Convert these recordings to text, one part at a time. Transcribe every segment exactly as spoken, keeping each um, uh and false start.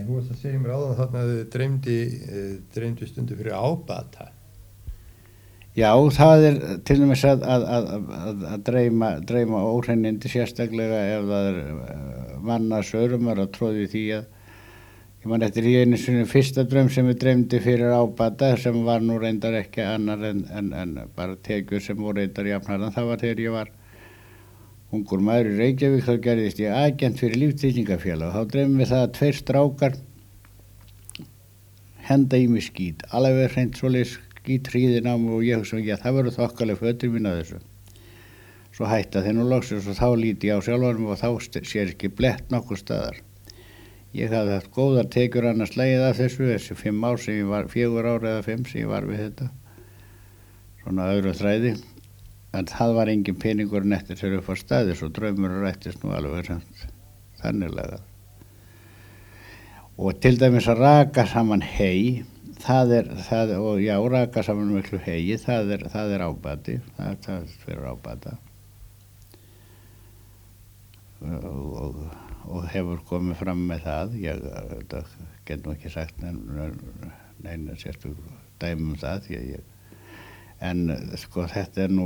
En þú varst að segja mér áðan þarna að þið dreymdi, dreymdi stundu fyrir ábata. Já, það er til dæmis að, að, að, að, að dreyma, dreyma óhreinindi sérstaklega ef það er manna sörumar að tróði því að ég man eftir í einu sinni fyrsta draum sem ég dreymdi fyrir ábata sem var nú reyndar ekki annar en, en, en bara tekjur sem voru reyndar jafnharðan. Það var þegar ég var ungur maður í Reykjavík, þá gerðist ég agent fyrir líftryggingafélag. Þá dreymum við það að tveir strákar henda í mig skít, alveg hreint svoleiðis skít hríðin á mig og ég hugsa, já það verður þokkaleg fötur mín að þessu. Svo hætta þeir nú loksins og þá líti ég á sjálfanum og þá sér ekki blett nokkur staðar. Ég hafði haft góðar tekjur annars slegið af þessu, þessi fimm ár sem ég var, fjögur ár eða fimm sem ég var við þetta, svona öðru þræði, en það var engin peningur en eftir þegar upp á staði, svo draumur rættist nú alveg samt þanniglega. Og til dæmis að raka saman hey, það er, það, og já, raka saman miklu heyi, það er, það er ábati, það, það er fyrir ábata. Og, og og hefur komið fram með það. Ég get nú ekki sagt neina sérstu dæmi um það. Ég, ég, en sko þetta er nú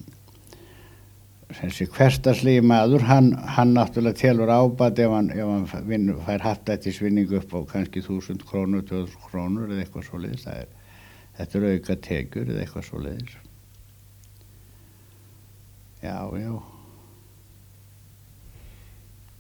þessi hversdagslegi maður, hann, hann náttúrulega telur ábati ef hann, ef hann vin, fær happdrættisvinning upp á kannski þúsund krónur, tvö þúsund krónur eða eitthvað svoleiðis. Það er, þetta er auka tekjur eða eitthvað svoleiðis. Já, já.